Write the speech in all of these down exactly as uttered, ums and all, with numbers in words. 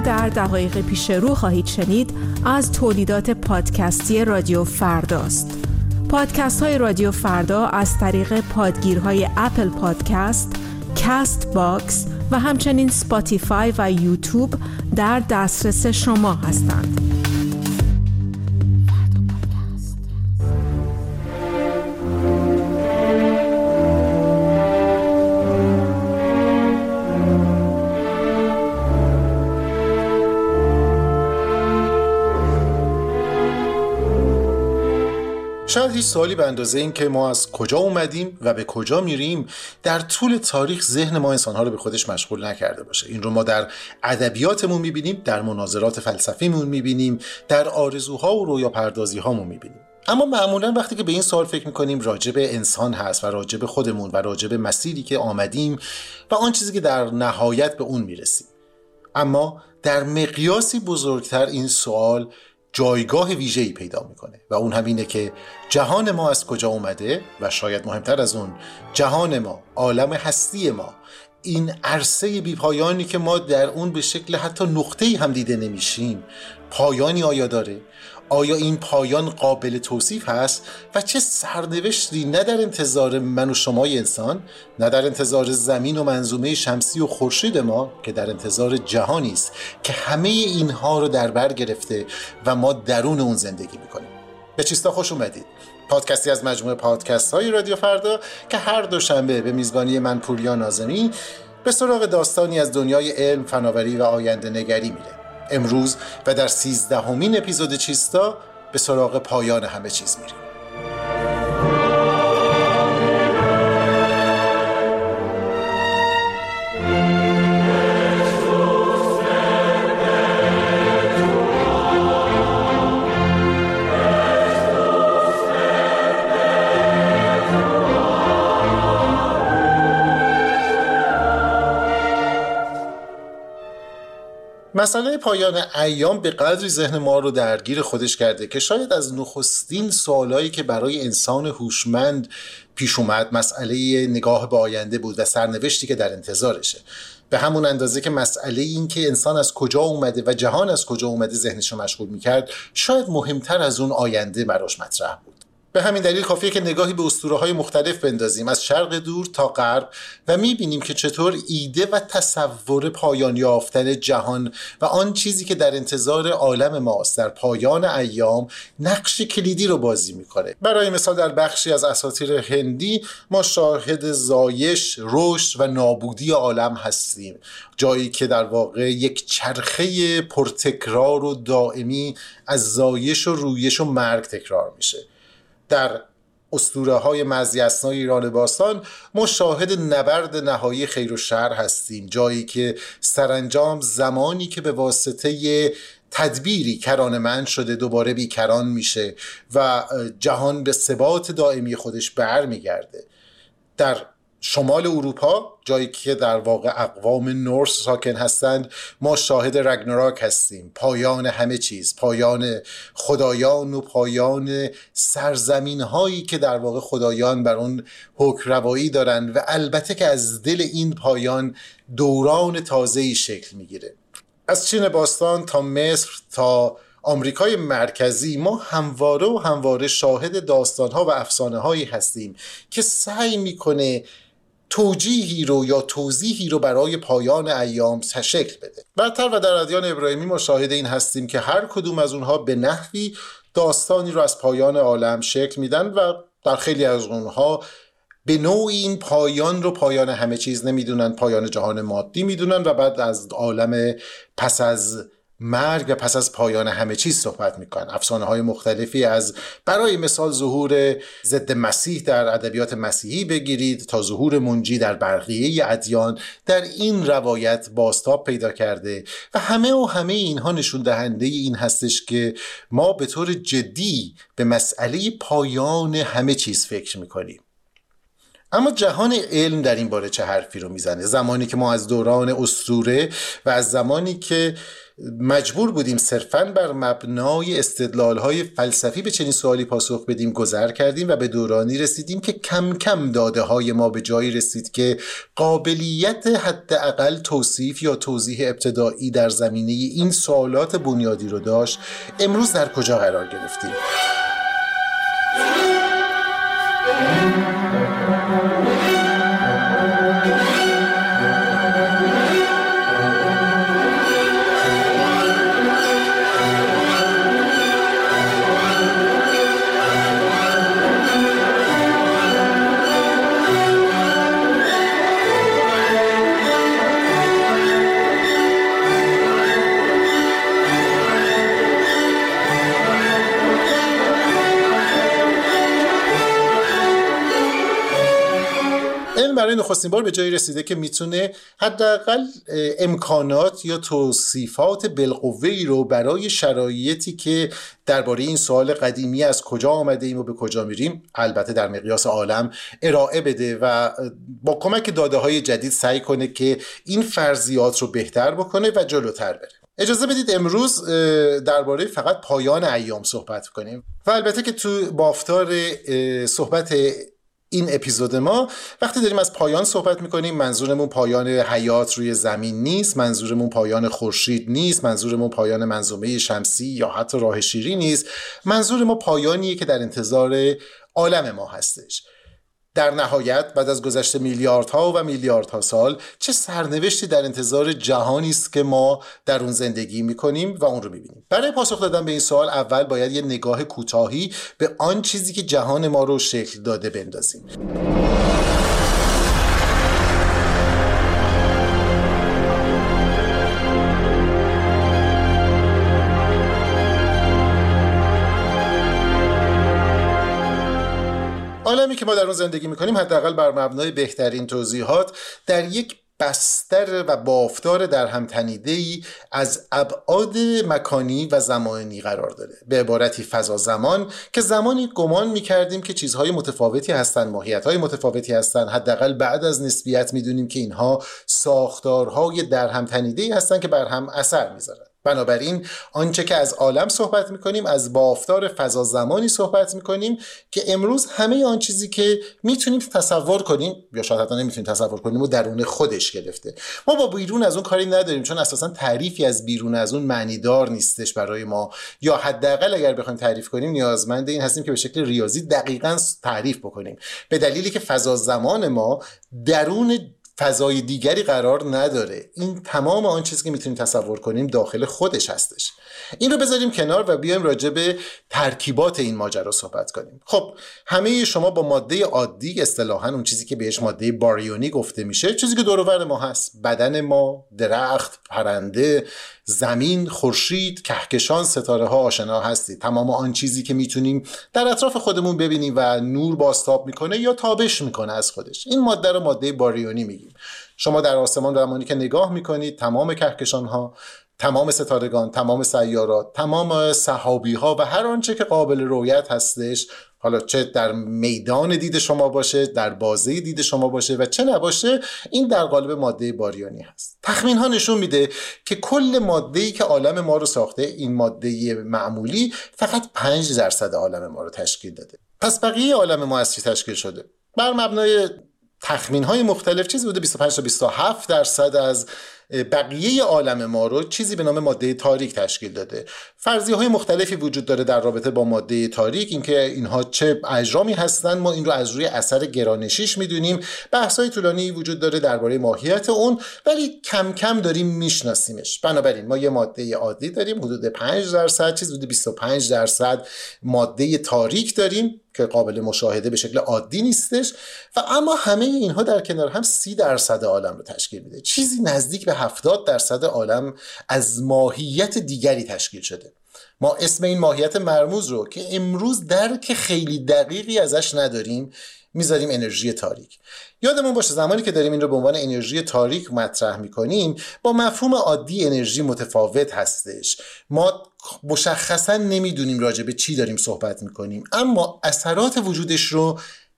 در دقایق پیش رو خواهید شنید از تولیدات پادکستی رادیو فرداست. پادکست های رادیو فردا از طریق پادگیرهای اپل پادکست، کست باکس و همچنین سپاتیفای و یوتیوب در دسترس شما هستند. شاید هیچ سوالی به اندازه این که ما از کجا اومدیم و به کجا میریم در طول تاریخ ذهن ما انسان‌ها رو به خودش مشغول نکرده باشه. این رو ما در ادبیاتمون می‌بینیم، در مناظرات فلسفیمون می‌بینیم، در آرزوها و رویاپردازی‌هامون می‌بینیم. اما معمولاً وقتی که به این سوال فکر می‌کنیم راجع به انسان هست و راجع به خودمون و راجع به مسیری که آمدیم و آن چیزی که در نهایت به اون میرسیم. اما در مقیاسی بزرگتر این سوال جایگاه ویژه‌ای پیدا میکنه و اون هم اینه که جهان ما از کجا اومده و شاید مهمتر از اون جهان ما، عالم هستی ما، این عرصه بی‌پایانی که ما در اون به شکل حتی نقطه‌ای هم دیده نمیشیم، پایانی آیا داره؟ آیا این پایان قابل توصیف هست و چه سرنوشتی نه در انتظار من و شمای انسان، نه در انتظار زمین و منظومه شمسی و خورشید ما، که در انتظار جهانی است که همه اینها رو در بر گرفته و ما درون اون زندگی میکنیم. به چیستا خوش اومدید. پادکستی از مجموعه پادکست های رادیو فردا که هر دوشنبه به میزبانی من پوریا ناظمی به سراغ داستانی از دنیای علم، فناوری و آینده نگری میره. امروز و در سیزدهمین اپیزود چیستا به سراغ پایان همه چیز میریم. مسئله پایان ایام به قدری ذهن ما رو درگیر خودش کرده که شاید از نخستین سوالایی که برای انسان هوشمند پیش اومد مسئله نگاه به آینده بود و سرنوشتی که در انتظارشه. به همون اندازه که مسئله این که انسان از کجا اومده و جهان از کجا اومده ذهنش رو مشغول میکرد، شاید مهمتر از اون آینده براش مطرح بود. به همین دلیل کافیه که نگاهی به اسطوره‌های مختلف بندازیم از شرق دور تا غرب و می‌بینیم که چطور ایده و تصور پایان یافتن جهان و آن چیزی که در انتظار عالم ماست در پایان ایام نقش کلیدی رو بازی می‌کنه. برای مثال در بخشی از اساطیر هندی ما شاهد زایش، رشد و نابودی عالم هستیم، جایی که در واقع یک چرخه پرتکرار و دائمی از زایش و رویش و مرگ تکرار میشه. در اسطوره‌های مضی‌اسنای ایران باستان ما شاهد نبرد نهایی خیر و شر هستیم، جایی که سرانجام زمانی که به واسطه تدبیری کرانه‌مند شده دوباره بیکران میشه و جهان به ثبات دائمی خودش برمیگرده. در شمال اروپا، جایی که در واقع اقوام نورس ساکن هستند، ما شاهد رگناراک هستیم، پایان همه چیز، پایان خدایان و پایان سرزمین هایی که در واقع خدایان بر اون حکمروایی دارن و البته که از دل این پایان دوران تازه‌ای شکل میگیره. از چین باستان تا مصر تا آمریکای مرکزی ما همواره و همواره شاهد داستان‌ها و افسانه‌هایی هستیم که سعی میکنه توجیهی رو یا توضیحی رو برای پایان ایام شکل بده. برتر و در ادیان ابراهیمی ما شاهد این هستیم که هر کدوم از اونها به نحوی داستانی رو از پایان عالم شکل میدن و در خیلی از اونها به نوعی این پایان رو پایان همه چیز نمیدونن، پایان جهان مادی میدونن و بعد از عالم پس از مرگ و پس از پایان همه چیز صحبت میکنن. افسانه های مختلفی از برای مثال ظهور ضد مسیح در ادبیات مسیحی بگیرید تا ظهور منجی در بقیه ادیان در این روایت بازتاب پیدا کرده و همه و همه اینها نشون دهنده این هستش که ما به طور جدی به مسئله پایان همه چیز فکر میکنیم. اما جهان علم در این باره چه حرفی رو میزنه؟ زمانی که ما از دوران اسطوره و از زمانی که مجبور بودیم صرفاً بر مبنای استدلال‌های فلسفی به چنین سوالی پاسخ بدیم گذر کردیم و به دورانی رسیدیم که کم کم داده‌های ما به جایی رسید که قابلیت حداقل توصیف یا توضیح ابتدایی در زمینه این سوالات بنیادی رو داشت. امروز در کجا قرار گرفتیم؟ برای نخستین بار به جایی رسیده که میتونه حداقل امکانات یا توصیفات بالقوه‌ای رو برای شرایطی که درباره این سوال قدیمی از کجا آمده ایم و به کجا میریم، البته در مقیاس عالم، ارائه بده و با کمک داده‌های جدید سعی کنه که این فرضیات رو بهتر بکنه و جلوتر بره. اجازه بدید امروز درباره فقط پایان ایام صحبت کنیم و البته که تو بافتار صحبت این اپیزود ما وقتی داریم از پایان صحبت میکنیم منظورمون پایان حیات روی زمین نیست، منظورمون پایان خورشید نیست، منظورمون پایان منظومه شمسی یا حتی راه شیری نیست. منظور ما پایانیه که در انتظار عالم ما هستش. در نهایت بعد از گذشت میلیاردها و میلیاردها سال چه سرنوشتی در انتظار جهانی است که ما در اون زندگی میکنیم و اون رو میبینیم. برای پاسخ دادن به این سوال اول باید یه نگاه کوتاهی به آن چیزی که جهان ما رو شکل داده بندازیم. عالمی که ما در اون زندگی میکنیم حداقل بر مبنای بهترین توضیحات در یک بستر و بافتار در هم تنیده‌ای از ابعاد مکانی و زمانی قرار داره. به عبارتی فضا زمان که زمانی گمان میکردیم که چیزهای متفاوتی هستند، ماهیت‌های متفاوتی هستند، حداقل بعد از نسبیت میدونیم که اینها ساختارهای در هم تنیده‌ای هستند که بر هم اثر میذارن. بنابراین آنچه که از عالم صحبت میکنیم از بافتار فضا زمانی صحبت میکنیم که امروز همه آن چیزی که میتونیم تصور کنیم یا شاید حتی نمیتونیم تصور کنیم و درون خودش گرفته. ما با بیرون از اون کاری نداریم چون اساسا تعریفی از بیرون از اون معنیدار نیستش برای ما، یا حداقل اگر بخوایم تعریف کنیم نیازمند این هستیم که به شکل ریاضی دقیقاً تعریف بکنیم، به دلیلی که فضا زمان ما درون فضای دیگری قرار نداره. این تمام آن چیزی که میتونیم تصور کنیم داخل خودش هستش. این رو بذاریم کنار و بیایم راجع به ترکیبات این ماجرا صحبت کنیم. خب همه شما با ماده عادی، اصطلاحاً اون چیزی که بهش ماده باریونی گفته میشه، چیزی که دور و بر ما هست، بدن ما، درخت، پرنده، زمین، خورشید، کهکشان، ستاره ها آشنا هستید. تمام آن چیزی که میتونیم در اطراف خودمون ببینیم و نور بازتاب میکنه یا تابش میکنه از خودش، این ماده رو ماده باریونی میگیم. شما در آسمان زمانی که نگاه میکنید تمام کهکشان ها، تمام ستارگان، تمام سیارات، تمام سحابی ها و هر آنچه که قابل رؤیت هستش، حالا چه در میدان دید شما باشه، در بازه دید شما باشه و چه نباشه، این در قالب ماده باریونی هست. تخمین ها نشون میده که کل ماده‌ای که عالم ما رو ساخته، این ماده معمولی، فقط پنج درصد عالم ما رو تشکیل داده. پس بقیه عالم ما از چی تشکیل شده؟ بر مبنای تخمین های مختلف چیزی بوده بیست و پنج تا بیست و هفت درصد از بقیه عالم ما رو چیزی به نام ماده تاریک تشکیل داده. فرضیه های مختلفی وجود داره در رابطه با ماده تاریک، اینکه اینها چه اجرامی هستند ما این رو از روی اثر گرانشیش میدونیم. بحث های طولانی وجود داره درباره ماهیت اون، ولی کم کم داریم میشناسیمش. بنابراین ما یه ماده عادی داریم حدود پنج درصد، چیز حدود بیست و پنج درصد ماده تاریک داریم که قابل مشاهده به شکل عادی نیستش و اما همه اینها در کنار هم سی درصد عالم رو تشکیل میده. چیزی نزدیک به هفتاد درصد عالم از ماهیت دیگری تشکیل شده. ما اسم این ماهیت مرموز رو که امروز درک خیلی دقیقی ازش نداریم میذاریم انرژی تاریک. یادمون باشه زمانی که داریم این رو به عنوان انرژی تاریک مطرح میکنیم با مفهوم عادی انرژی متفاوت هستش. ما مشخصا نمیدونیم راجع به چی داریم صحبت میکنیم، اما اثرات وجودش رو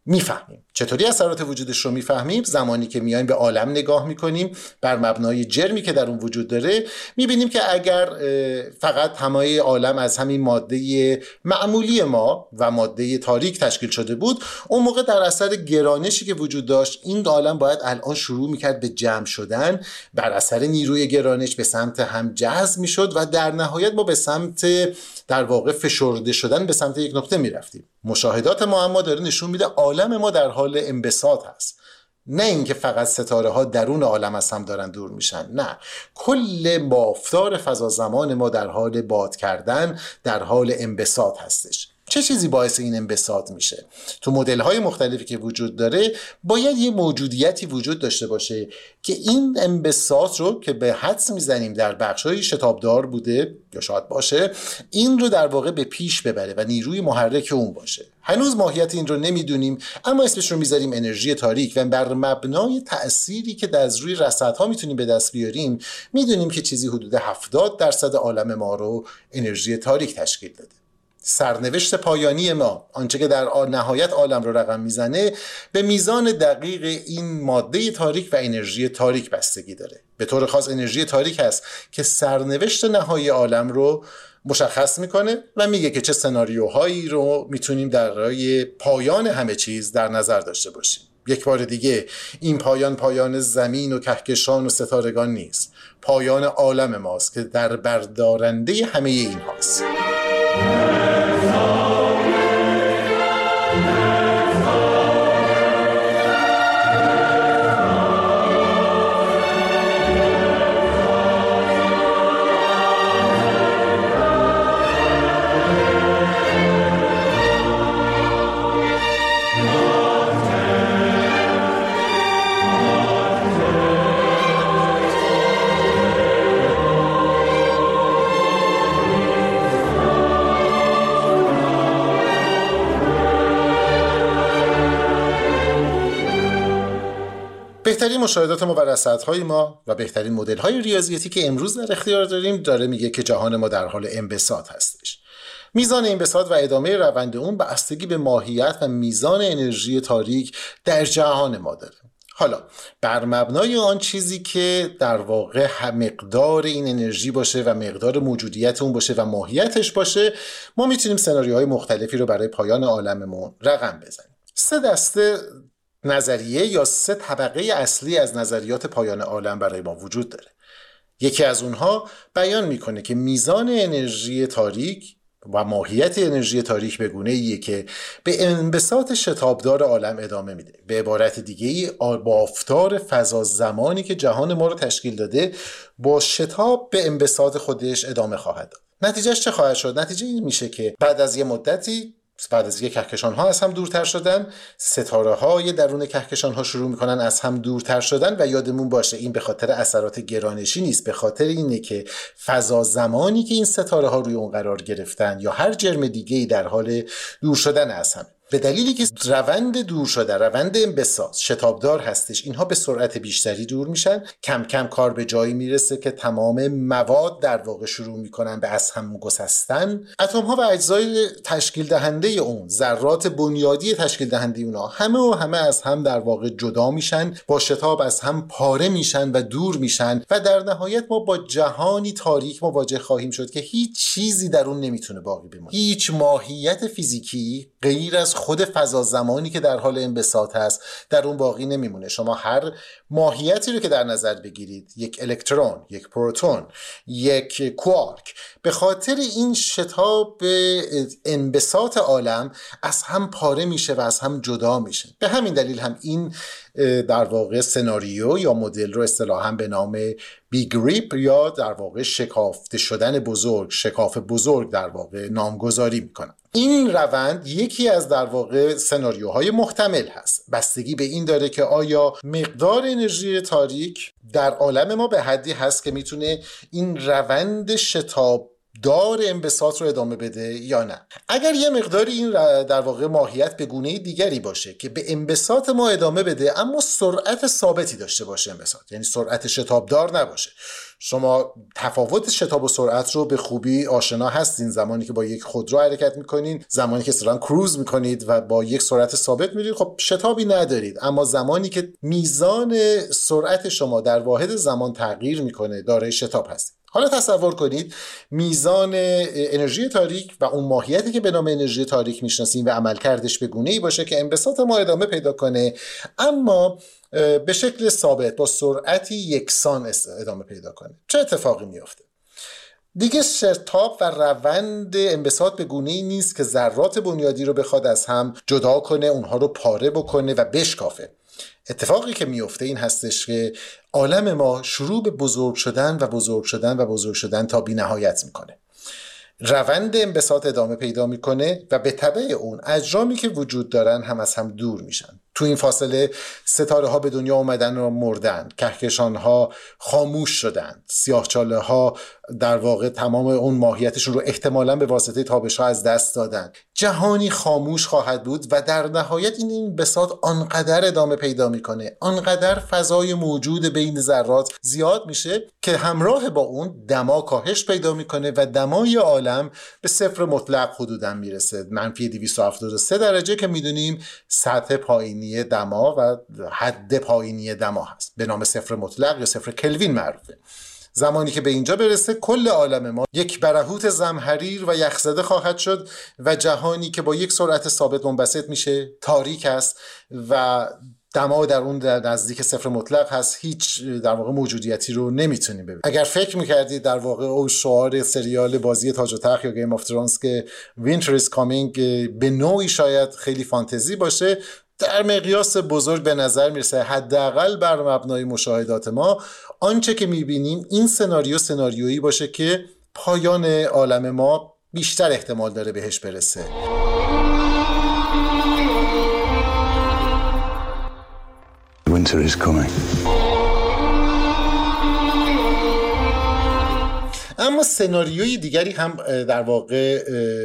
میفهمیم. چطوری اثرات وجودش رو میفهمیم؟ زمانی که میایم به عالم نگاه میکنیم بر مبنای جرمی که در اون وجود داره، میبینیم که اگر فقط همه عالم از همین ماده معمولی ما و ماده تاریک تشکیل شده بود، اون موقع در اثر گرانشی که وجود داشت این عالم باید الان شروع میکرد به جمع شدن، بر اثر نیروی گرانش به سمت هم جذب میشد و در نهایت ما به سمت در واقع فشرده شدن به سمت یک نقطه میرفتیم. مشاهدات ما اما داره نشون میده عالم ما در حال انبساط هست، نه اینکه فقط ستاره ها درون عالم از هم دارن دور میشن، نه، کل بافتار فضا زمان ما در حال باد کردن، در حال انبساط هستش. چه چیزی باعث این انبساط میشه؟ تو مدل های مختلفی که وجود داره باید یه موجودیتی وجود داشته باشه که این انبساط رو که به حدس میزنیم در بخشای شتابدار بوده یا شاید باشه، این رو در واقع به پیش ببره و نیروی محرک اون باشه. هنوز ماهیت این رو نمیدونیم، اما اسمش رو میذاریم انرژی تاریک و بر مبنای تأثیری که در روی رصدها میتونیم به دست بیاریم میدونیم که چیزی حدود هفتاد درصد عالم ما رو انرژی تاریک تشکیل داده. سرنوشت پایانی ما، آنچه که در نهایت عالم رو رقم میزنه، به میزان دقیق این ماده تاریک و انرژی تاریک بستگی داره. به طور خاص انرژی تاریک هست که سرنوشت نهایی عالم رو مشخص میکنه و میگه که چه سناریوهایی رو میتونیم برای پایان همه چیز در نظر داشته باشیم. یک بار دیگه این پایان پایان زمین و کهکشان و ستارگان نیست، پایان عالم ماست که در بردارنده همه این هاست. بهترین مشاهدات ما و رصدهای ما و بهترین مدل‌های ریاضیاتی که امروز در اختیار داریم داره میگه که جهان ما در حال انبساط هستش. میزان انبساط و ادامه روند اون بستگی به ماهیت و میزان انرژی تاریک در جهان ما داره. حالا بر مبنای آن چیزی که در واقع مقدار این انرژی باشه و مقدار موجودیت اون باشه و ماهیتش باشه، ما میتونیم سناریوهای مختلفی رو برای پایان عالممون رقم بزنیم. سه دسته نظریه یا سه طبقه اصلی از نظریات پایان عالم برای ما وجود داره. یکی از اونها بیان میکنه که میزان انرژی تاریک و ماهیت انرژی تاریک به گونه‌ایه که به انبساط شتابدار عالم ادامه میده. به عبارت دیگه بافتار فضا زمانی که جهان ما رو تشکیل داده با شتاب به انبساط خودش ادامه خواهد داد. نتیجهش چه خواهد شد؟ نتیجه این میشه که بعد از یه مدتی، بعد از یک کهکشان ها از هم دورتر شدن، ستاره های درون کهکشان ها شروع میکنن از هم دورتر شدن و یادمون باشه این به خاطر اثرات گرانشی نیست، به خاطر اینه که فضا زمانی که این ستاره ها روی اون قرار گرفتن یا هر جرم دیگه‌ای در حال دور شدن از هم، به دلیلی که روند دور شده، روند انبساط شتابدار هستش، اینها به سرعت بیشتری دور میشن. کم کم کار به جایی میرسه که تمام مواد در واقع شروع میکنن به از هم گسستن. اتم ها و اجزای تشکیل دهنده اون، ذرات بنیادی تشکیل دهنده اونا، همه و همه از هم در واقع جدا میشن، با شتاب از هم پاره میشن و دور میشن و در نهایت ما با جهانی تاریک مواجه خواهیم شد که هیچ چیزی در اون نمیتونه باقی بمونه. هیچ ماهیت فیزیکی غیر از خود فضا زمانی که در حال انبساط هست در اون باقی نمیمونه. شما هر ماهیتی رو که در نظر بگیرید، یک الکترون، یک پروتون، یک کوارک، به خاطر این شتاب انبساط عالم از هم پاره میشه و از هم جدا میشه. به همین دلیل هم این در واقع سناریو یا مدل رو اصطلاحاً به نام بیگ ریپ یا در واقع شکافته شدن بزرگ، شکاف بزرگ در واقع نامگذاری میکنن. این روند یکی از در واقع سناریوهای محتمل هست. بستگی به این داره که آیا مقدار انرژی تاریک در عالم ما به حدی هست که میتونه این روند شتاب دار انبساط رو ادامه بده یا نه. اگر یه مقداری این در واقع ماهیت به گونه دیگری باشه که به انبساط ما ادامه بده اما سرعت ثابتی داشته باشه انبساط، یعنی سرعت شتابدار نباشه. شما تفاوت شتاب و سرعت رو به خوبی آشنا هستین زمانی که با یک خودرو حرکت میکنین، زمانی که اصطلاحاً کروز میکنید و با یک سرعت ثابت میرید خب شتابی ندارید، اما زمانی که میزان سرعت شما در واحد زمان تغییر میکنه دارای شتاب هستید. حالا تصور کنید میزان انرژی تاریک و اون ماهیتی که به نام انرژی تاریک میشناسیم و عملکردش به گونه‌ای باشه که انبساط ما ادامه پیدا کنه اما به شکل ثابت با سرعتی یکسان ادامه پیدا کنه. چه اتفاقی میفته؟ دیگه شتاب و روند انبساط به گونه‌ای نیست که ذرات بنیادی رو بخواد از هم جدا کنه، اونها رو پاره بکنه و بشکافه. اتفاقی که میفته این هستش که عالم ما شروع به بزرگ شدن و بزرگ شدن و بزرگ شدن تا بی نهایت میکنه. روند انبساط ادامه پیدا میکنه و به تبع اون اجرامی که وجود دارن هم از هم دور میشن. تو این فاصله ستاره ها به دنیا اومدن و مردن، کهکشان ها خاموش شدن، سیاهچاله ها در واقع تمام اون ماهیتشون رو احتمالاً به واسطه تابش ها از دست دادن. جهانی خاموش خواهد بود و در نهایت این انبساط آنقدر ادامه پیدا میکنه، آنقدر فضای موجود بین ذرات زیاد میشه که همراه با اون دما کاهش پیدا میکنه و دمای عالم به صفر مطلق حدوداً میرسه، منفی دویست و هفتاد و سه درجه که میدونیم سطح پایینی دما و حد پایینی دما هست، به نام صفر مطلق یا صفر کلوین معروفه. زمانی که به اینجا برسه کل عالم ما یک برهوت زمهریر و یخزده خواهد شد و جهانی که با یک سرعت ثابت منبسط میشه تاریک است و دما در اون در نزدیک صفر مطلق هست، هیچ در واقع موجودیتی رو نمیتونیم ببینیم. اگر فکر میکردید در واقع او شعار سریال بازی تاج و تخت یا گیم آف ترونز که Winter is coming به نوعی شاید خیلی فانتزی باشه، در مقیاس بزرگ به نظر میرسه حداقل بر مبنای مشاهدات ما آنچه که میبینیم این سناریو سناریویی باشه که پایان عالم ما بیشتر احتمال داره بهش برسه. Winter is coming. اما سناریوی دیگری هم در واقع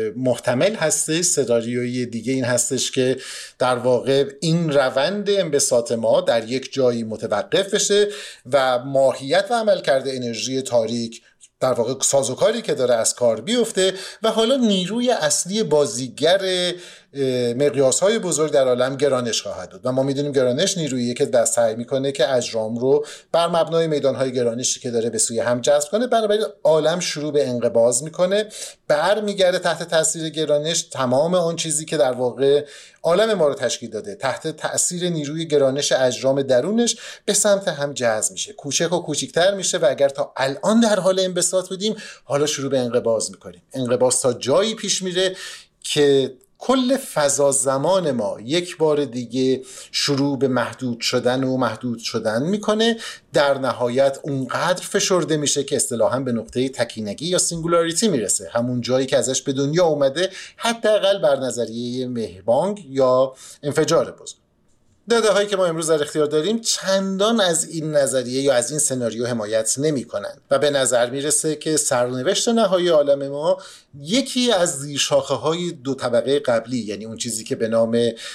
محتمل هستش. سناریوی دیگه این هستش که در واقع این روند انبساط ما در یک جایی متوقف بشه و ماهیت و عملکرد انرژی تاریک در واقع سازوکاری که داره از کار بیفته و حالا نیروی اصلی بازیگر مقیاس‌های بزرگ در عالم گرانش خواهد بود و ما میدونیم گرانش نیرویی که دست سعی میکنه که اجرام رو بر مبنای میدانهای گرانشی که داره به سوی هم جذب کنه. بنابراین عالم شروع به انقباض میکنه، برمیگرده تحت تاثیر گرانش تمام اون چیزی که در واقع عالم ما رو تشکیل داده تحت تاثیر نیروی گرانش اجرام درونش به سمت هم جذب میشه، کوچک و کوچکتر میشه و اگر تا الان در حال انبساط بودیم حالا شروع به انقباض میکنیم. انقباض تا جایی پیش میره که کل فضا زمان ما یک بار دیگه شروع به محدود شدن و محدود شدن میکنه، در نهایت اونقدر فشرده میشه که اصطلاحاً به نقطه تکینگی یا سینگولاریتی میرسه، همون جایی که ازش به دنیا اومده، حداقل بر نظریه مهبانگ یا انفجار بزرگ. داده هایی که ما امروز در اختیار داریم چندان از این نظریه یا از این سناریو حمایت نمی کنند و به نظر میرسه که سرنوشت نهایی عالم ما یکی از زیرشاخه های دو طبقه قبلی، یعنی اون چیزی که به نام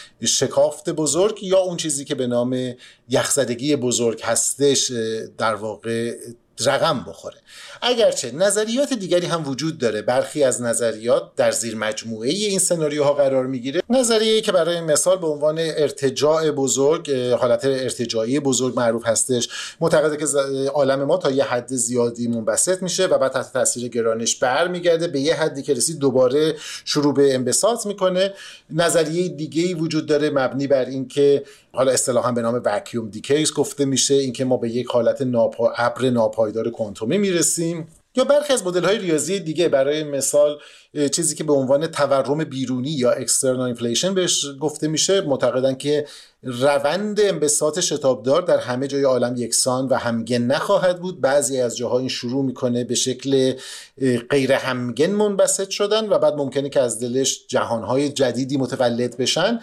شکافت بزرگ یا اون چیزی که به نام یخزدگی بزرگ هستش در واقع رقم بخوره. اگرچه نظریات دیگری هم وجود داره، برخی از نظریات در زیر مجموعه این سناریوها قرار میگیره. نظریه‌ای که برای مثال به عنوان ارتجاع بزرگ، حالت ارتجاعی بزرگ معروف هستش، معتقده که عالم ما تا یه حد زیادی منبسط میشه و بعد تحت تاثیر گرانش برمیگرده به یه حدی که رسید دوباره شروع به انبساط میکنه. نظریه دیگه‌ای وجود داره مبنی بر این که حالا اصطلاحاً به نام واکیوم دیکیز گفته میشه، اینکه ما به یک حالت ناپا... ابر ناپایدار کوانتومی میرسیم. یا برخی از مدل‌های ریاضی دیگه، برای مثال چیزی که به عنوان تورم بیرونی یا اکسترنال اینفلیشن بهش گفته میشه، معتقدن که روند انبساط شتابدار در همه جای عالم یکسان و همگن نخواهد بود. بعضی از جاها این شروع میکنه به شکل غیر همگن منبسط شدن و بعد ممکنه که از دلش جهانهای جدیدی متولد بشن.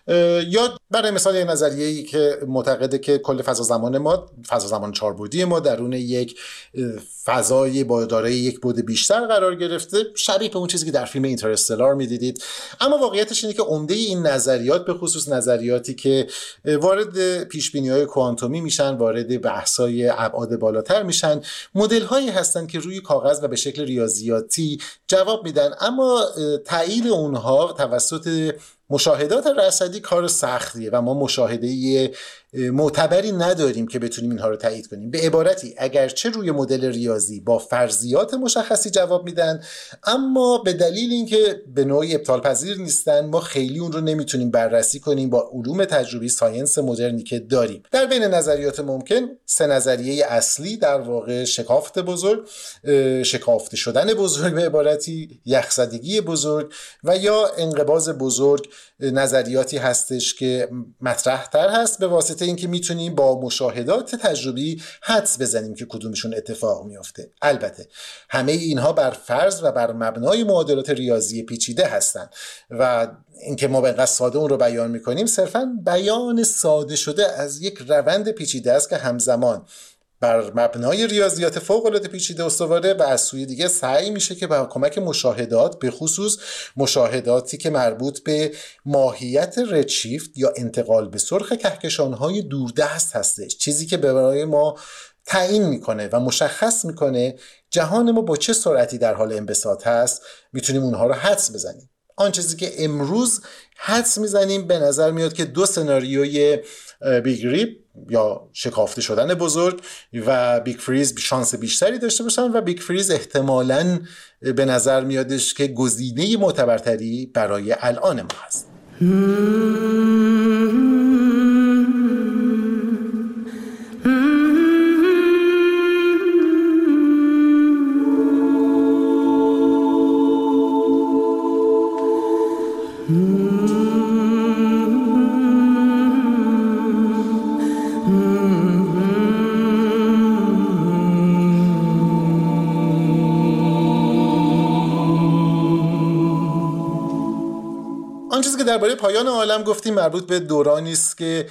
یا برای مثال یک نظریه‌ای که معتقده که کل فضا زمان ما، فضا زمان چهاربعدی ما درون یک فضای با دارای یک بعد بیشتر قرار گرفته، شبیه به اون چیزی که در فیلم اینترستلار می‌دیدید. اما واقعیتش اینه که عمده این نظریات، به خصوص نظریاتی که وارد پیش‌بینی‌های کوانتومی میشن، وارد بحث‌های ابعاد بالاتر میشن، مدل‌هایی هستن که روی کاغذ و به شکل ریاضیاتی جواب میدن، اما تایید اونها توسط مشاهدات رصدی کار سختیه و ما مشاهده معتبری نداریم که بتونیم اینها رو تایید کنیم. به عبارتی اگرچه روی مدل ریاضی با فرضیات مشخصی جواب میدن، اما به دلیل اینکه به نوعی ابطال پذیر نیستن، ما خیلی اون رو نمیتونیم بررسی کنیم با علوم تجربی، ساینس مدرنی که داریم. در بین نظریات ممکن سه نظریه اصلی در واقع شکافت بزرگ، شکافته شدن بزرگ به عبارتی، یخزدگی بزرگ و یا انقباض بزرگ نظریاتی هستش که مطرح تر هست، به واسطه اینکه میتونیم با مشاهدات تجربی حدس بزنیم که کدومشون اتفاق میفته. البته همه اینها بر فرض و بر مبنای معادلات ریاضی پیچیده هستند و اینکه ما به اینقدر ساده اون رو بیان میکنیم صرفاً بیان ساده شده از یک روند پیچیده است که همزمان بر مبنای ریاضیات فوق‌العاده پیچیده استواره و از سوی دیگه سعی میشه که با کمک مشاهدات، به خصوص مشاهداتی که مربوط به ماهیت ردشیفت یا انتقال به سرخ کهکشان‌های دوردست هستش، چیزی که برای ما تعیین میکنه و مشخص میکنه جهان ما با چه سرعتی در حال انبساط هست، میتونیم اونها رو حدس بزنیم. آن چیزی که امروز حدس میزنیم به نظر میاد که دو سناریوی بیگ ریپ یا شکافته شدن بزرگ و بیگ فریز شانس بیشتری داشته باشن و بیگ فریز احتمالاً به نظر میادش که گزینه معتبرتری برای الان ما هست. درباره پایان عالم گفتیم مربوط به دورانی است که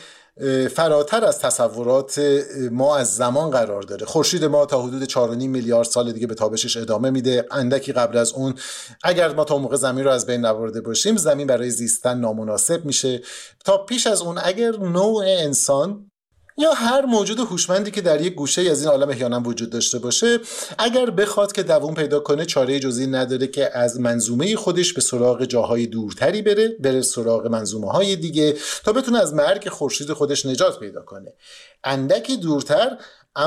فراتر از تصورات ما از زمان قرار داره. خورشید ما تا حدود چهار و نیم میلیارد سال دیگه به تابشش ادامه میده. اندکی قبل از اون اگر ما تا موقع زمین رو از بین نبرده باشیم، زمین برای زیستن نامناسب میشه. تا پیش از اون اگر نوع انسان یا هر موجود هوشمندی که در یک گوشه از این عالم احیانا وجود داشته باشه، اگر بخواد که دوام پیدا کنه، چاره جزی نداره که از منظومه خودش به سراغ جاهای دورتری بره، بره سراغ منظومه های دیگه تا بتونه از مرگ خورشید خودش نجات پیدا کنه. اندکی دورتر،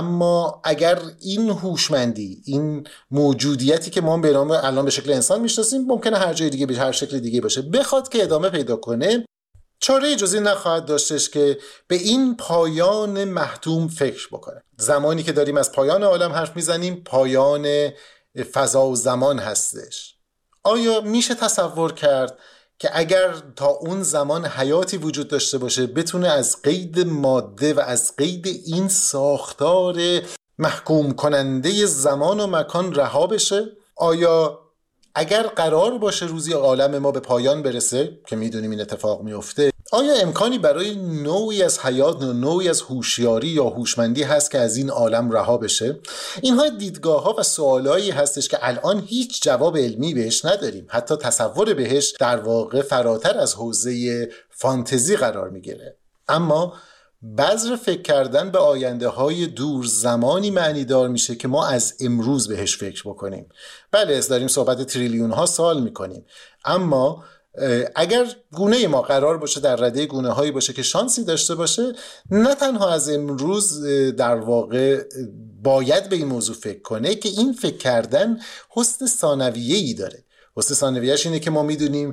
اما اگر این هوشمندی، این موجودیتی که ما به نام الان به شکل انسان میشناسیم، ممکنه هر جای دیگه به هر شکل دیگه باشه، بخواد که ادامه پیدا کنه، چاره جزی نخواهد داشتش که به این پایان محتوم فکر بکنه. زمانی که داریم از پایان عالم حرف میزنیم، پایان فضا و زمان هستش. آیا میشه تصور کرد که اگر تا اون زمان حیاتی وجود داشته باشه، بتونه از قید ماده و از قید این ساختار محکوم کننده زمان و مکان رها بشه؟ آیا اگر قرار باشه روزی عالم ما به پایان برسه، که میدونیم این اتفاق میفته، آیا امکانی برای نوعی از حیات و نوعی از هوشیاری یا هوشمندی هست که از این عالم رها بشه؟ اینها دیدگاه‌ها و سوالایی هستش که الان هیچ جواب علمی بهش نداریم. حتی تصور بهش در واقع فراتر از حوزه فانتزی قرار میگیره. اما بذر فکر کردن به آینده های دور زمانی معنی دار میشه که ما از امروز بهش فکر بکنیم. بله، داریم صحبت تریلیون ها سال میکنیم، اما اگر گونه ما قرار باشه در رده گونه هایی باشه که شانسی داشته باشه، نه تنها از امروز در واقع باید به این موضوع فکر کنه که این فکر کردن حسن ثانویه‌ای داره. حسن ثانویه‌اش اینه که ما میدونیم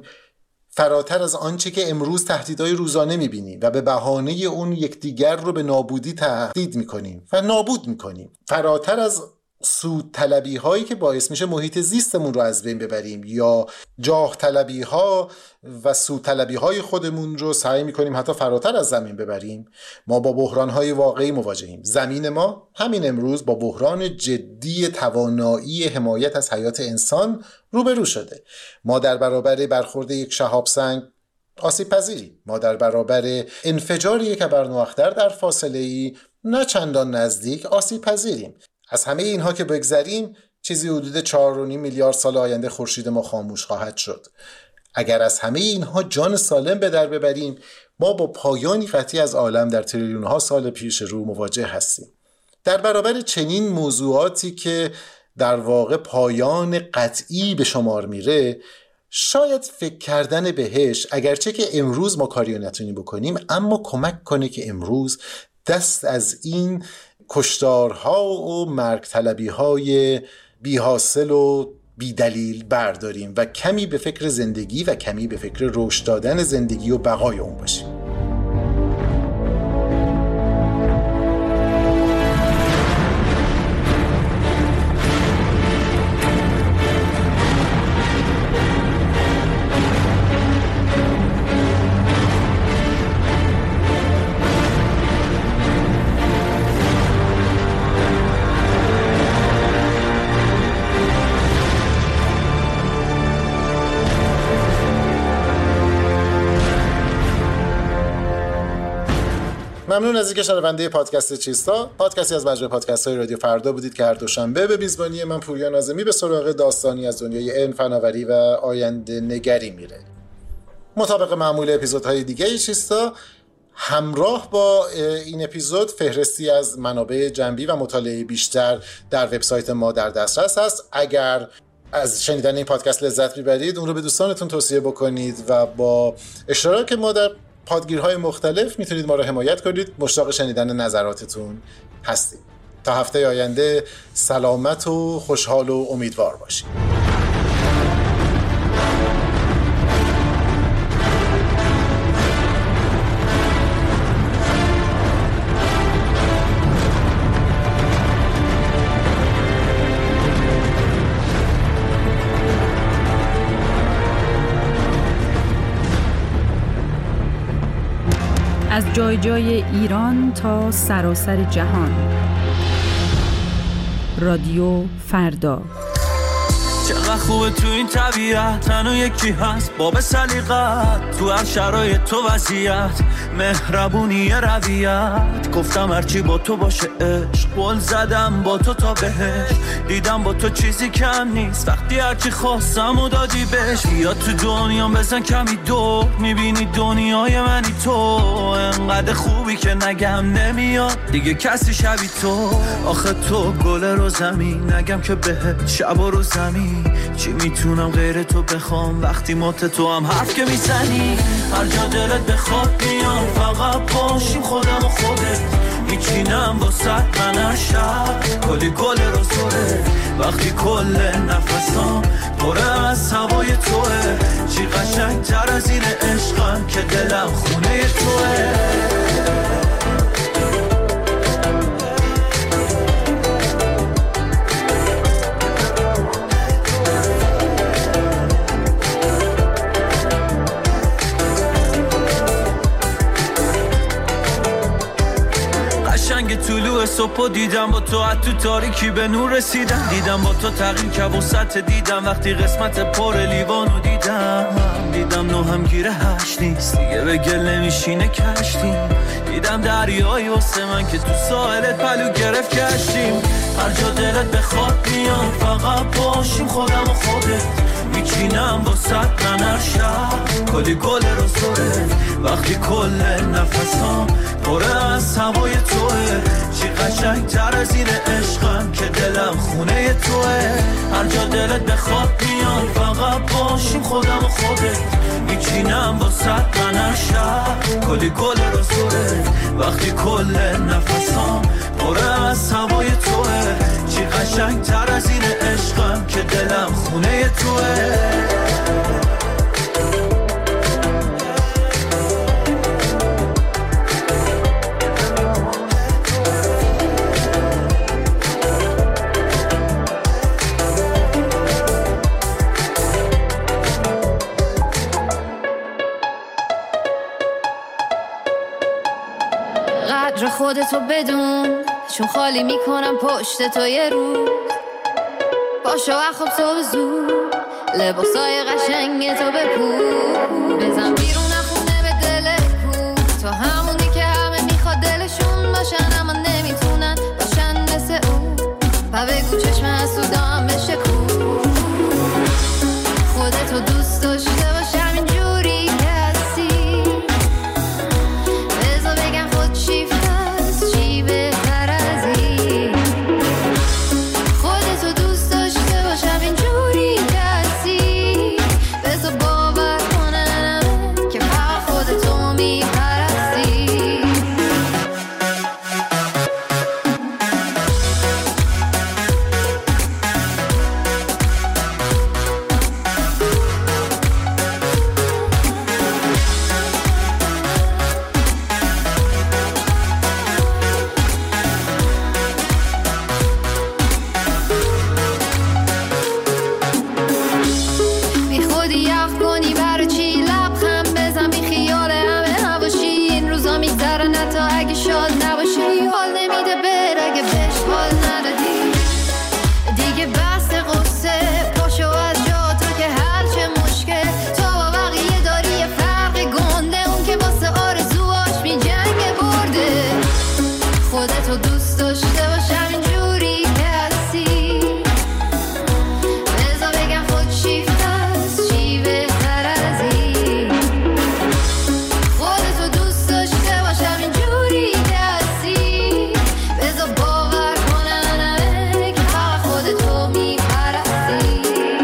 فراتر از آنچه که امروز تهدیدهای روزانه میبینیم و به بهانه اون یکدیگر رو به نابودی تهدید میکنیم و نابود میکنیم، فراتر از سود طلبی هایی که باعث میشه محیط زیستمون رو از بین ببریم یا جاه طلبی ها و سود طلبی های خودمون رو سعی میکنیم حتی فراتر از زمین ببریم، ما با بحران های واقعی مواجهیم. زمین ما همین امروز با بحران جدی توانایی حمایت از حیات انسان روبرو شده. ما در برابر برخورد یک شهاب سنگ آسیب پذیریم. ما در برابر انفجار یک ابرنواختر در فاصله ای نه چندان نزدیک آسیب پذیریم. از همه اینها که بگذریم، چیزی حدود چهار و نیم میلیارد سال آینده خورشید ما خاموش خواهد شد. اگر از همه اینها جان سالم به در ببریم، ما با پایانی قطعی از عالم در تریلیون ها سال پیش رو مواجه هستیم. در برابر چنین موضوعاتی که در واقع پایان قطعی به شمار میره، شاید فکر کردن بهش، اگرچه که امروز ما کاری نتونیم بکنیم، اما کمک کنه که امروز دست از این کشتارها و مرگ طلبی های بی حاصل و بی دلیل برداریم و کمی به فکر زندگی و کمی به فکر رشد دادن زندگی و بقای اون باشیم. ممنون از اینکه شنونده پادکست چیستا، پادکستی از مجموعه پادکست‌های رادیو فردا بودید که هر دوشنبه به میزبانی من پوریا ناظمی به سراغ داستانی از دنیای علم، فناوری و آینده نگری میره. مطابق معمول اپیزودهای دیگه چیستا، همراه با این اپیزود فهرستی از منابع جنبی و مطالعه بیشتر در وبسایت ما در دسترس هست. اگر از شنیدن این پادکست لذت میبرید، اون رو به دوستانتون توصیه بکنید و با اشتراک ما در پادگیرهای مختلف میتونید ما رو حمایت کنید. مشتاق شنیدن نظراتتون هستیم. تا هفته آینده سلامت و خوشحال و امیدوار باشید. از جای جای ایران تا سراسر جهان، رادیو فردا. چقدر خوبه تو این طبیعت، تنها یکی هست باب سلیقت، تو هر شرایط تو وضعیت، مهربونی رویت. گفتم هرچی با تو باشه عشق، قول زدم با تو تا بهش، دیدم با تو چیزی کم نیست، وقتی هرچی خواستم و دادی بهش. یا تو دنیا بزن کمی دور، میبینی دنیای منی تو، انقدر خوبی که نگم نمیاد دیگه کسی شبی تو. آخه تو گل رو زمین، نگم که بهت شب و رو زمین، چی میتونم غیر تو بخوام وقتی مات تو هم حرف که میزنی. هر جا دلت بخواد میام، فقط باشیم خودم و خودت، میچینم با ست من هر شب کلی گل رو زوره، وقتی کل نفسام پره از هوای توه. چی قشنگ تر از این عشقم که دلم خونه توه. طلوع صبح دیدم با تو، از تو تاریکی به نور رسیدم، دیدم با تو تغییر که وسط دیدم، وقتی قسمت پر لیوانو دیدم، دیدم نو هم گیره هشت نیست دیگه، به گل نمیشینه کشتیم، دیدم دریایی واسه من که تو ساحلت پلو گرفت کشتیم. هر جا دلت بخواد میام، فقط باشیم خودم و خودت، میچینم با ست من هر شب کلی گل رو زوره، وقتی کل نفسام پره از هوای توه. چی قشنگ تر از این عشقم که دلم خونه توه. هر جا دلت بخواد میام، فقط باشیم خودم و خودت، میچینم با ست من هر شب کلی گل رو زوره، وقتی کل نفسام پره از هوای توه. چی قشنگ تر از این عشقم که دلم خونه توه. قدر خودتو بدون، چون خالی میکنم پشت تو یه روز. باشو اخواب صبح زود، لباسای قشنگ تو بپوش. بزن بیرون خونه به دل کو، تو همونی که همه میخواد دلشون باشن اما نمیتونن باشن مثل اون. پا بگو چشم حسودام بشه کو، خودتو دوست داشته باش همینجوری که هستی. بذار بگم خود شیفت هست چی بهتر از این. خودتو دوست داشته باش همینجوری که هستی. بذار باور کنن که فقط خودتو میپرستی. خودتو دوست داشته باش همینجوری که هستی. بذار بگم خود شیفت هست چی بهتر از این. خودتو دوست داشته باش همینجوری که هستی. بذار باور کنن همه که فقط خودتو میپرستی.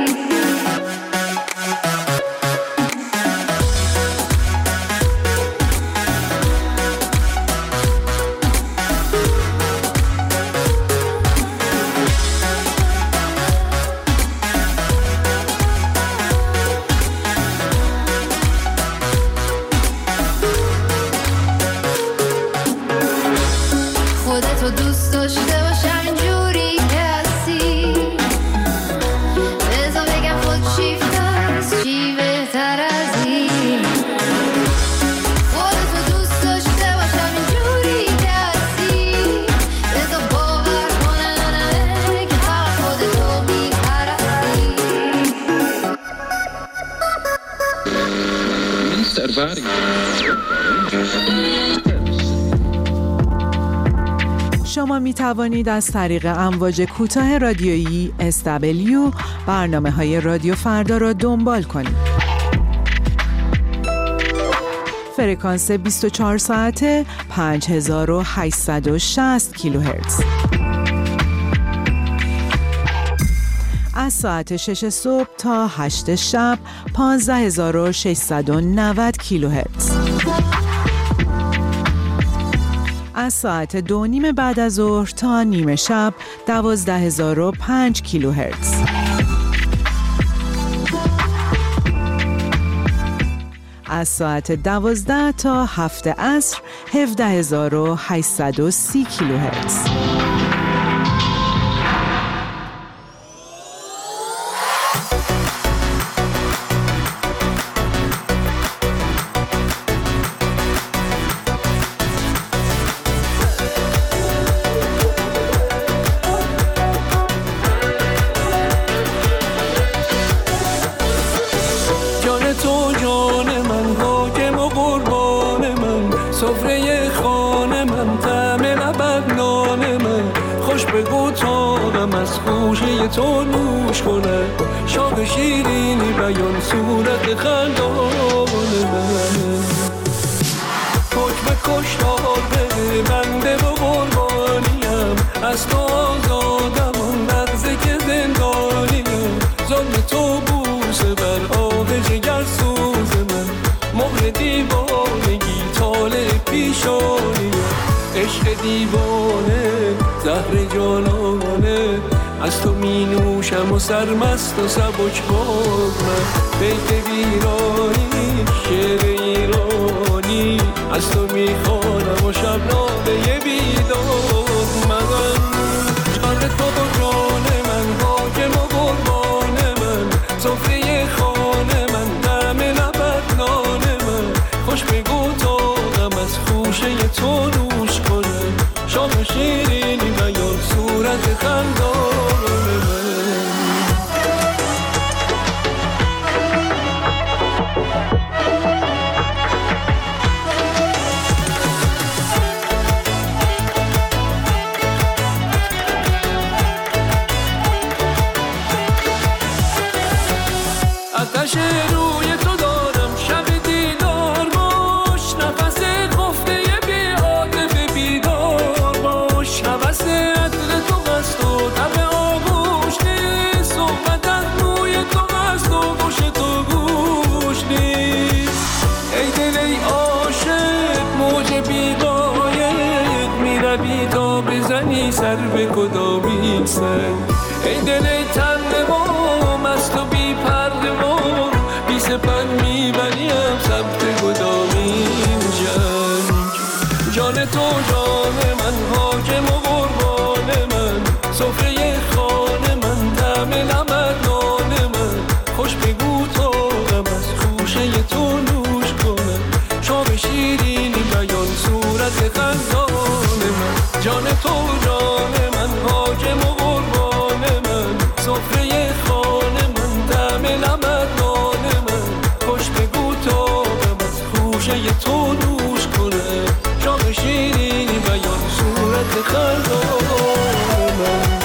خودتو دوست داشته باش همینجوری که هستی. بذار بگم خود شیفت هست چی بهتر از این. خودتو دوست داشته باش همینجوری که هستی. بذار باور کنن همه که فقط خودتو میپرستی. شما می توانید از طریق امواج کوتاه رادیویی اس دبلیو برنامه های رادیو فردا را دنبال کنید. فرکانس بیست و چهار ساعته پنج هزار و هشتصد و شصت کیلوهرتز. از ساعت شش صبح تا هشت شب پانزده هزار و ششصد و نود کیلوهرتز. از ساعت دو نیم بعد از ظهر تا نیمه شب دوازده هزار و پنج کیلوهرتز. از ساعت دوازده تا هفت عصر هفده هزار و هشتصد و سی کیلوهرتز. سفره خانه من طعم لبت نان من خوش بگو تاقم از خوشه تو نوش کنه شاق شیرینی بیان صورت خندان من حکم کشتار بده بنده و قربانیم از تو آزادم آن لحظه که زندانیم ظلم تو بوسه بر آب جگر سوز من مهر دیوانگی طالع پیشانی عشق دیوانه زهر جانانه از تو می نوشم و سرمست و سبک باز من بیت ویرانی شعر ایرانی از تو می خوانم و شب نامه بیداد من جان تو و جان من حاکم و قربان من سفره خانه من دم لبت نان من خوش بگو تاقم از خوشه تو نوش کن صورت خندان من. آتش روی تو دارم شب دیدار باش، نفس خفته بی عاطفه بیدار باش، نفس عطر تو هست و تب آغوش نیست، صحبتت روی تو هست و گوش تو گوش نیست. ای دل ای عاشق موج بی‌قایق، میروی تا بزنی سر به کدامین سر. ای دل ای تنها مست و بی پروا، بی سپر میبریم سمت کدامین جنگ. جان تو جان من، حاکم و قربان من، سفره خانه من، طعم لبت نان من. خوش بگو تا غم از خوشه تو نوش کنم، شام شیرینی بیان صورت خندان من. جان تو جان من، حاکم و قربان من، سفره خانه من، طعم لبت نان من. خوش بگو تا غم از خوشه تو نوش کنم، شام شیرینی بیان صورت خندان من.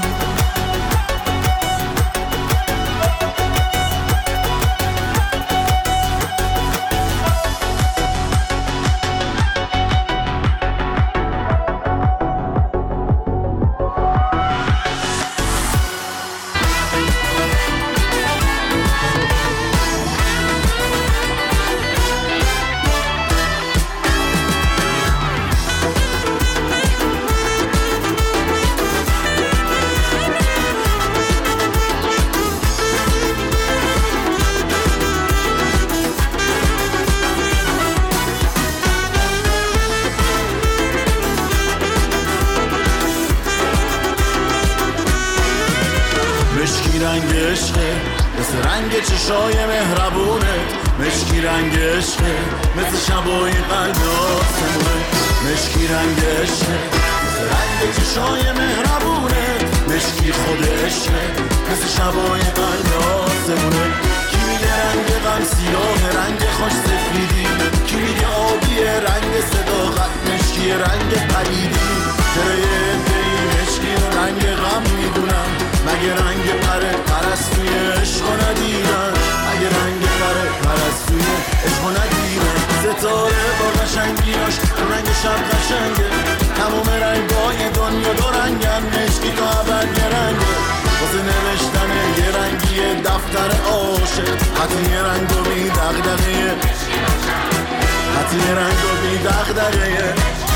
مشکی رنگ عشقه مثل رنگ چشای مهربونه، مشکی رنگ عشقه مثل شبای قلب آسمونه. مشکی رنگ عشقه مثل رنگ چشای مهربونه، مشکی خود عشقه مثل شبای قلب آسمونه. کی میگه رنگ غم سیاه رنگ خوش سفیدی، کی میگه آبی رنگ صداقت، مشکی رنگ پریدی. چرا یه عده‌ای مشکی رو رنگ غم میدونن، مگه رنگ پره پرستوی عشق ندیدن، مگه رنگ پره پرستوی عشق ندیدن. ستاره با قشنگیاش تو رنگ شب قشنگه، تمام رنگای دنیا دو رنگن، مشکی تا ابد یه رنگه. واسه نوشتن یه رنگی دفتر عاشق، حتی یه رنگ و بی دغدغه، حتی یه رنگ و بی دغدغه.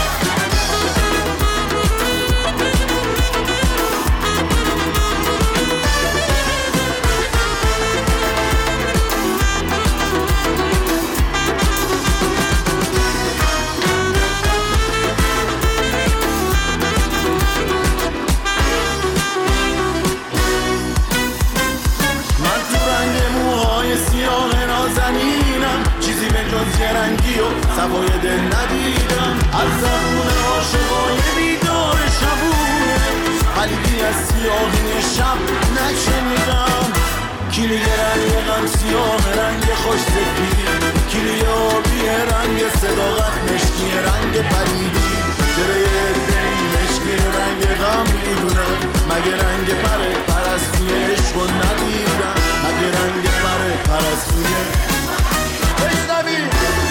چیزی به جز یه رنگی و سوای دل ندیدم، از زبون عاشقای بیدار شبونه، خلیقی از سیاهی شب نشنیدم. کی میگه رنگ غم سیاه رنگ خوش سفیدی، کی میگه آبی رنگ صداقت، مشکی رنگ پریدی. چرا یه عده‌ای مشکی رنگ غم میدونن، مگه رنگ پره پرستوی عشق ندیدن، مگه رنگ پره پرستوی بشنوی.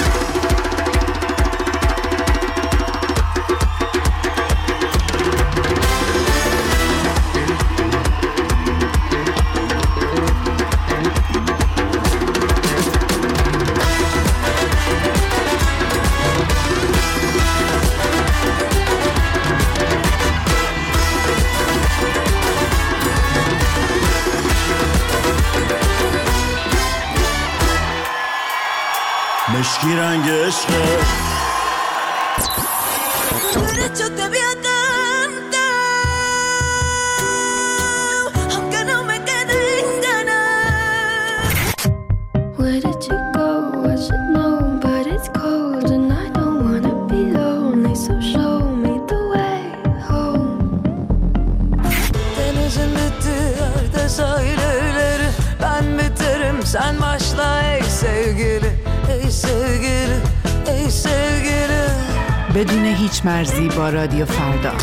مشکی رنگ عشقه. بدون هیچ مرزی با رادیو فردا.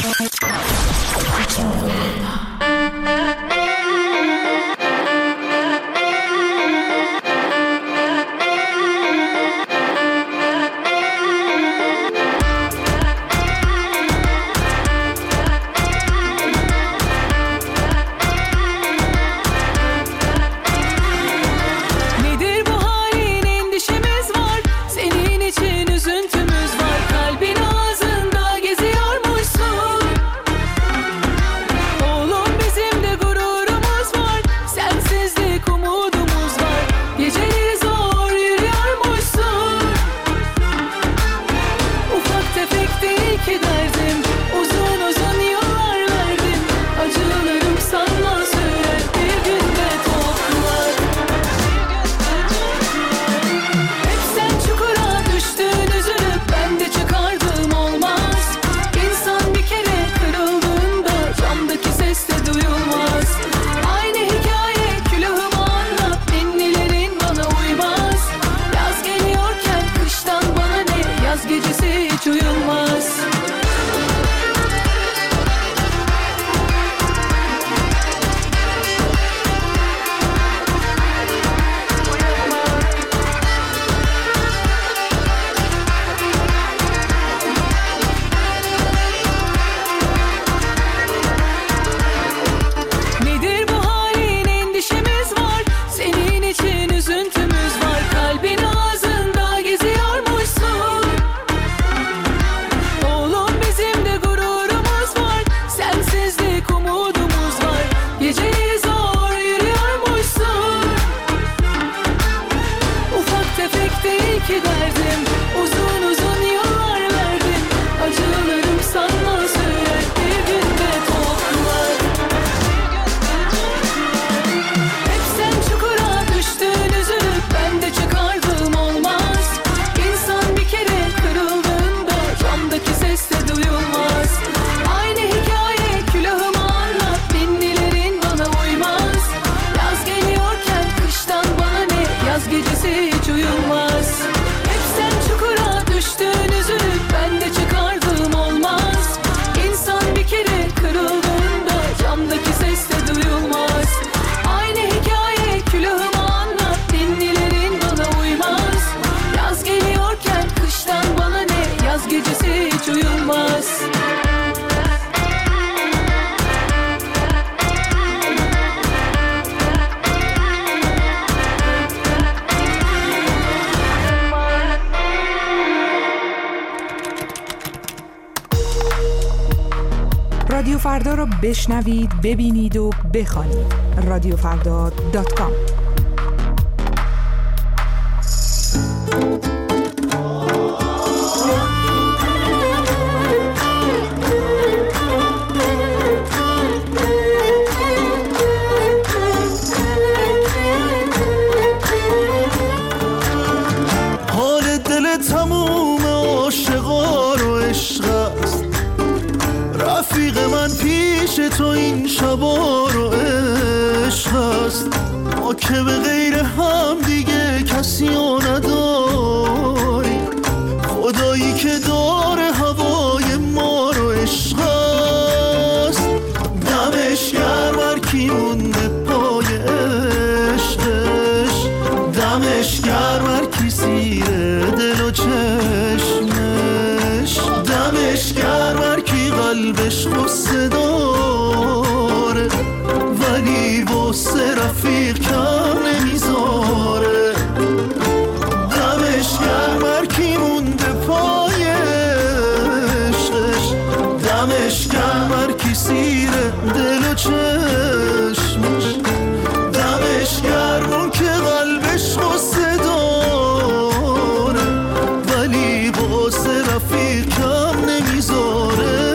رادیو فردا رو بشنوید، ببینید و بخوانید. رادیو فردا دات کام. حال دل تموم عاشقا رو عشق است، رفیق من پیش تو این شبا رو عشق است. ما که به غیر هم دیگه کسی رو نداری، خدایی که داره هوای ما رو عشق است. دمش گرم هر کی مونده پای عشقش، دمش گرم هر کی سیره دل و چشمش، دمش گرم هر کی قلبش غصه داره ولی واسه رفیق کم نمیذاره. دمش گرم هر کی مونده پای عشقش، دمش گرم هر کی سیره دل و چشمش، دمش گرم اون که قلبش غصه داره ولی واسه رفیق کم نمیذاره.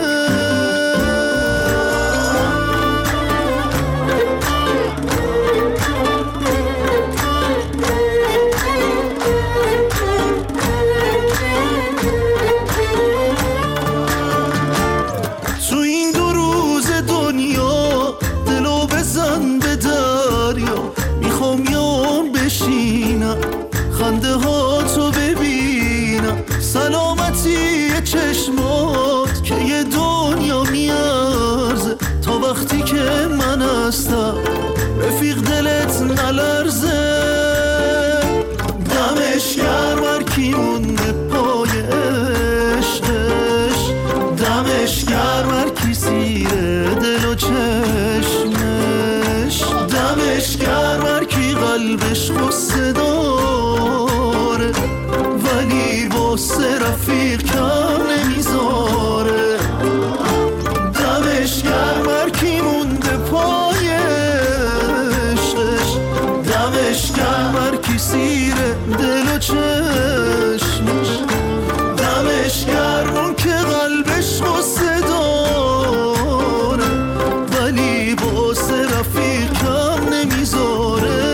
رفیق کم نمیذاره، دمش گرم هر کی مونده پای عشقش، دمش گرم هر کی سیره دل و چشمش، دمش گرم اون که قلبش غصه داره ولی واسه رفیق کم نمیذاره.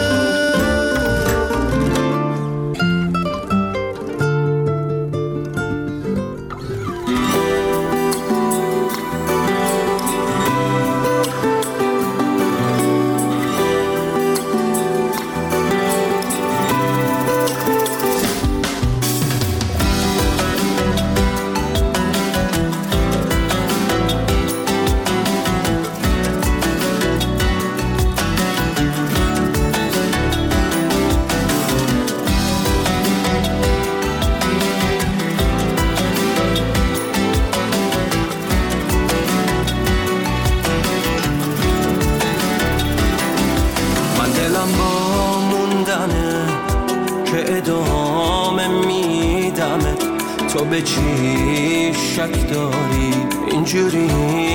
تو به چی شک داری اینجوری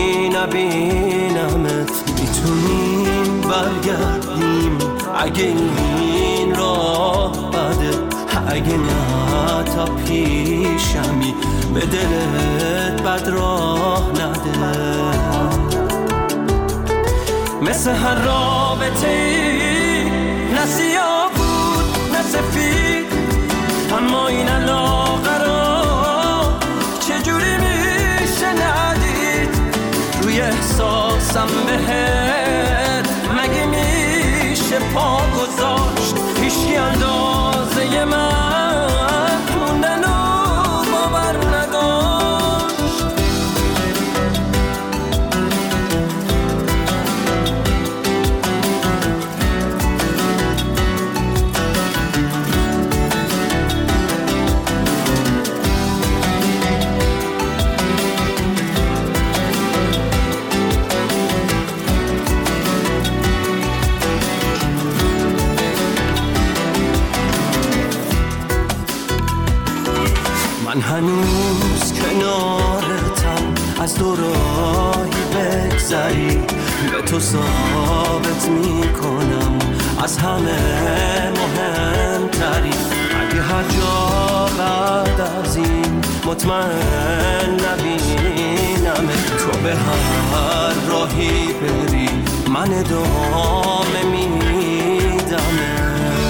نبینمت، میتونیم برگردیم اگه این راه بده، اگه نه تا پیشمی به دلت بد راه نده. مثل هر رابطه ای نه سیاه بود نه سفید، اما این علاقه را چجوری میشه ندید، روی احساسم بهت مگه میشه پا گذاشت، هیچکی اندازه من موندن و باور نداشت. من هنوز کنارتم، از دو راهی بگذری به تو ثابت میکنم از همه مهمتری. اگه هر جا بعد از این مطمئن نبینم، تو به هر راهی بری من ادامه میدم.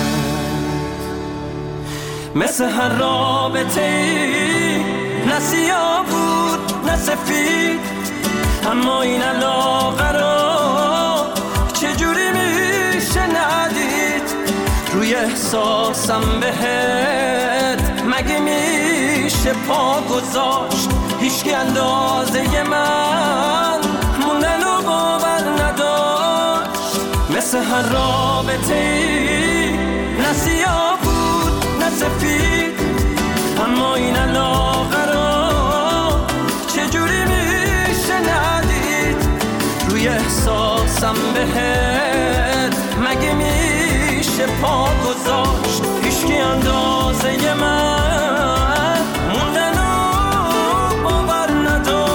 مثل هر رابطه ای نه سیاه بود نه سفید، اما این علاقه را چجوری میشه ندید، روی احساسم بهت مگه میشه پا گذاشت، هیچکی اندازه من موندن و باور نداشت. مثل هر رابطه ای نه سیاه نه سفید، اما این علاقه را چجوری میشه ندید، روی احساسم بهت مگه میشه پا گذاشت، هیچکی اندازه من موندن و باور نداشت.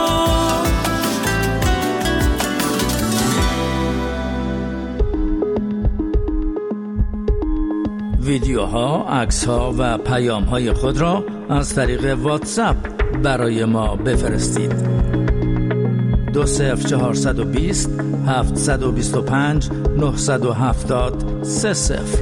ویدیوها، عکس‌ها و پیام‌های خود را از طریق واتساپ برای ما بفرستید. دو صفر چهارصد و بیست هفتصد و بیست و پنج نهصد و هفتاد سه صفر.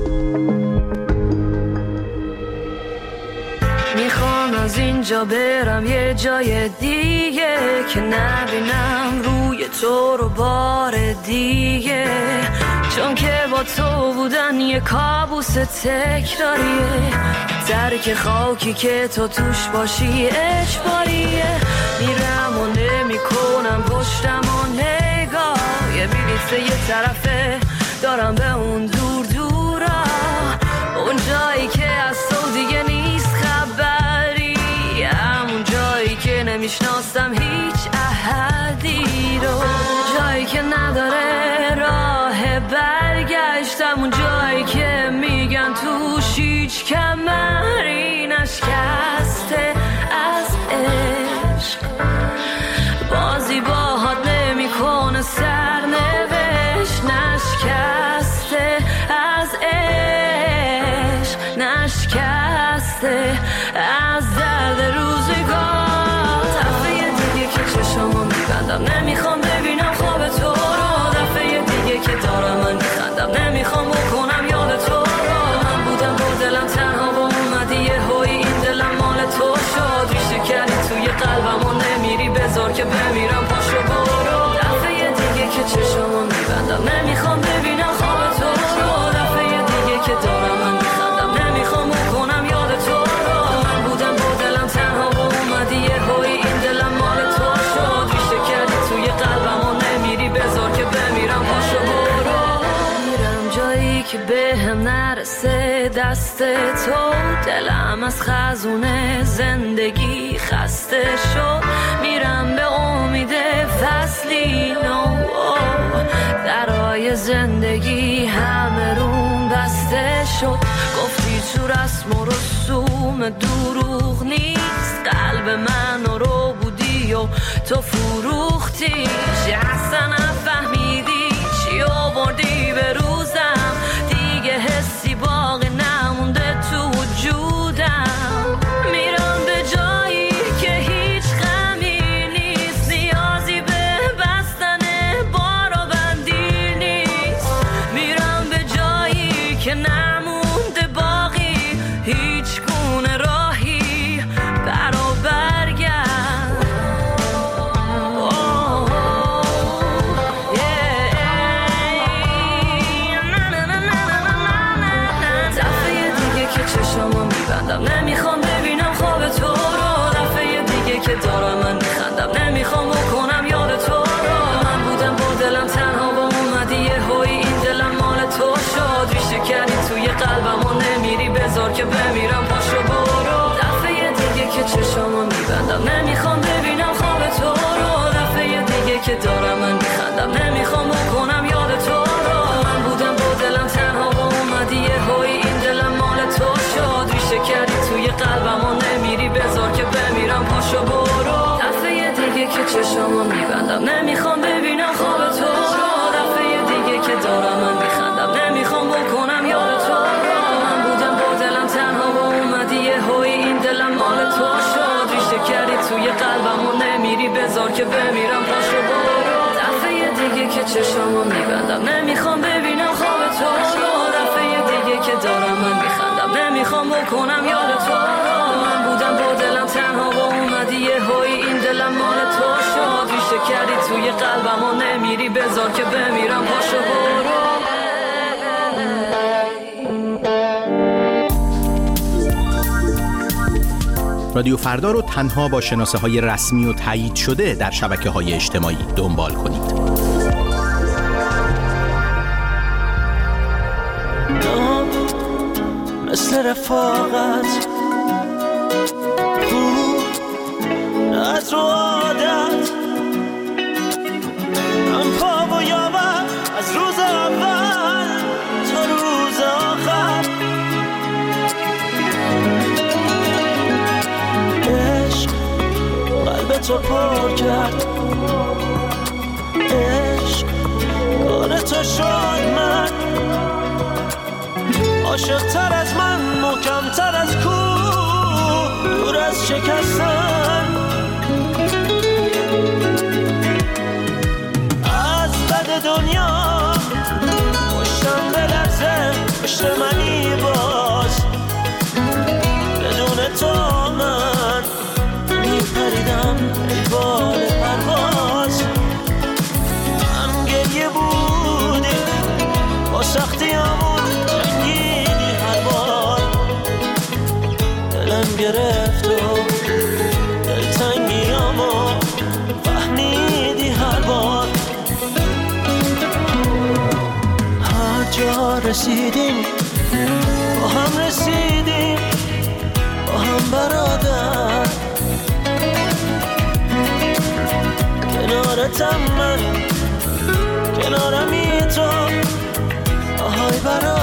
میخوام از اینجا برم یه جای دیگه که نبینم روی تو رو بار دیگه، چون که با تو بودن یه کابوس تکراریه، درک خاکی که تو توش باشی اجباریه. میرم و نمی کنم پشتم و نگاه، یه بلیت یه طرفه دارم به اون دور دورا، اون جایی که از تو دیگه نیست خبری، همون جایی که نمیشناسم هیچ احدی رو، جایی که نداره راه برگشتم، اون جایی که میگن توش هیچ هیچ کمری نشکسته از عشق، بازی باهات نمی کنه سرنوشت نشکسته از عشق، نشکسته از درد روزگار. دفعه دیگه که چشمو میبندم نمیخوام ببینم خواب تو رو، دفعه دیگه که دارم من میخندم نمیخوام بکنم یاد تو رو. من بودم با دلم تنها و اومدی یه هوی این دلم مال تو شد، ریشه کردی توی قلبم و نمیری بذار که بمیرم پاشو برو. دفعه دیگه که چشمو میبندم نمیخوام ببینم خواب تو رو، دفعه دیگه که دارم من میخندم نمیخوام بکنم یاد تو رو. من بودم با دلم تنها و اومدی یه هوی این دلم مال تو شد، ریشه کردی توی قلبم و نمیری بذار که بمیرم پاشو برو. میرم جایی که به هم نرسه دست تو، دلم از خزونه زندگی خسته شد. میرم به امید فصلی نو، درای زندگی همه روم بسته شد. گفتی تو رسم و رسوم دروغ نیست، قلب من رو بودی و تو فروختی، اصلا نفهمیدی چی آوردی به روزم، دیگه حسی باقی نمونده تو وجودم. میرم به جایی که هیچ غمی نیست، نیازی به بستن بار و بندی نیست. میرم به جایی که نمونده باقی هیچ گونه راهی برا برگرد. چشمو میبندم نمیخوام ببینم خواب تو رو، دفعه دیگه که دارم من میخندم نمیخوام بکنم یاد تو رو. من بودم با دلم تنها و اومدی یه هوی این دلم مال تو شد، ریشه کردی توی قلبم و نمیری بذار که بمیرم پاشو برو. دفعه دیگه که چشمو میبندم نمیخوام ببینم خواب تو رو، دفعه دیگه که دارم من میخندم نمیخوام بکنم یاد تو رو. من بودم با دلم تنها و اومدی یه هوی این دلم مال تو شد، ریشه کردی توی قلبم و نمیری بذار که بمیرم پاشو برو. دفعه دیگه که چشمو میبندم نمیخوام ببینم خواب تو رو، دفعه دیگه که دارم من میخندم نمیخوام بکنم یاد تو رو. من بودم با دلم تنها و اومدی یه هوی این دلم مال تو شد، ریشه کردی توی قلبم و نمیری بذار که بمیرم پاشو برو. دفعه دیگه که چشمو میبندم نمیخوام ببینم خواب تو رو، دفعه دیگه که دارم من میخندم نمیخوام بکنم یاد تو رو. من بودم با دلم تنها و اومدی یه هوی این دلم مال تو شد، ریشه کردی توی قلبم و نمیری بذار که بمیرم پاشو برو. رادیو فردا رو تنها با شناسه های رسمی و تایید شده در شبکه های اجتماعی دنبال کنید. مثل رفاقت بود از رو عادت، هم پا و یاور از روز اول تا روز آخر. عشق قلب تو پر کرد، عشق کار تو شد من، عاشق تر از من محکم تر از کوه دور از شکستن. از بد دنیا پشتم بلرزه، پشت منی باز بدون تو من میپریدم ای بال پرواز. هم گریه بودی با سختی همون جنگیدی هر بار، دلم گرفت و دلتنگیامو فهمیدی هر بار. هر جا رسیدیم با هم رسیدیم، با هم برادر، کنارتم من کنارمی تو، آهای برادر.